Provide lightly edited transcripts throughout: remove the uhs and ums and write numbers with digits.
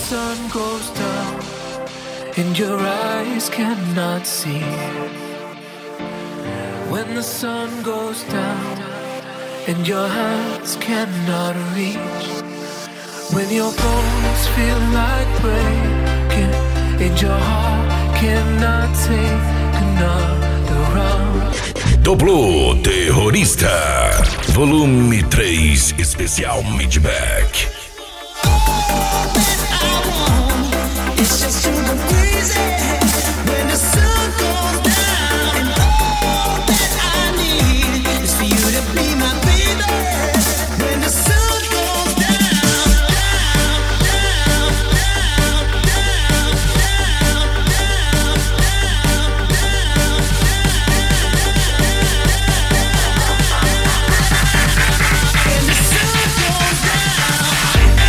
sun goes down and your eyes cannot see, when the sun goes down and your hands cannot reach, when your bones feel like breaking and your heart cannot take another round. Duplo Terrorista, volume 3, especial Midback. It's just to go crazy when the sun goes down, and all that I need is for you to be my baby. When the sun goes down, down, down, down, down, down, when the sun goes down.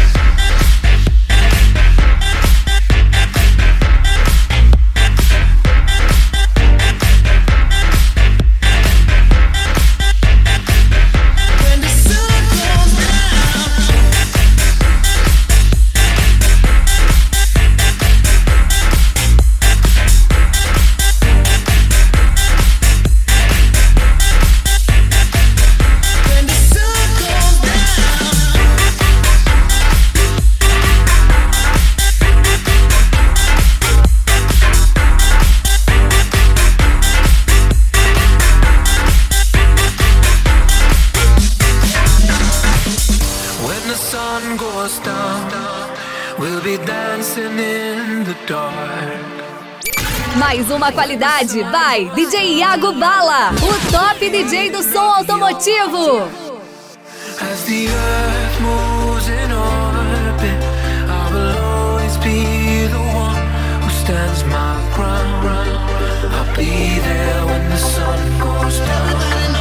Mais uma qualidade by DJ Iago Bala, o top DJ do som automotivo. As the earth moves in orbit, I will always be the one who stands my ground. I'll be there when the sun goes down.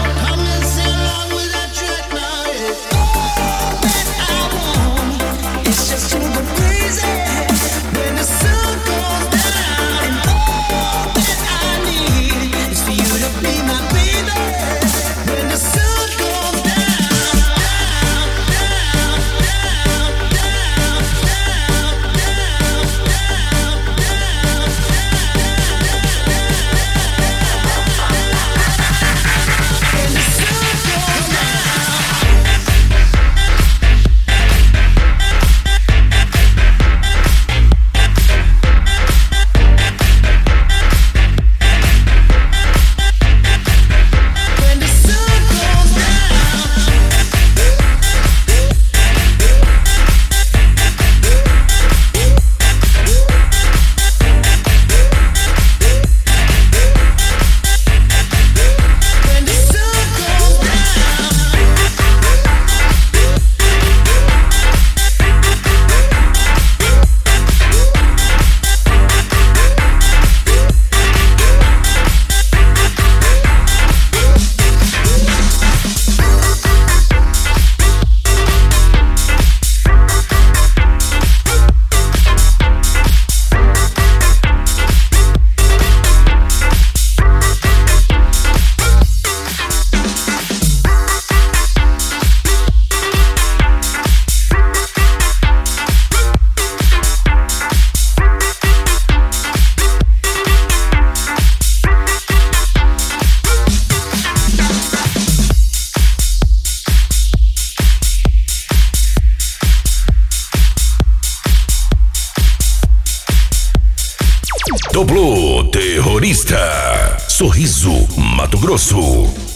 It's just to go crazy when the sun goes down, and all that I need is for you to be my baby. When the sun goes down, down, down, down, down, down, down, when the sun goes down. Duplo Terrorista, Sorriso, Mato Grosso.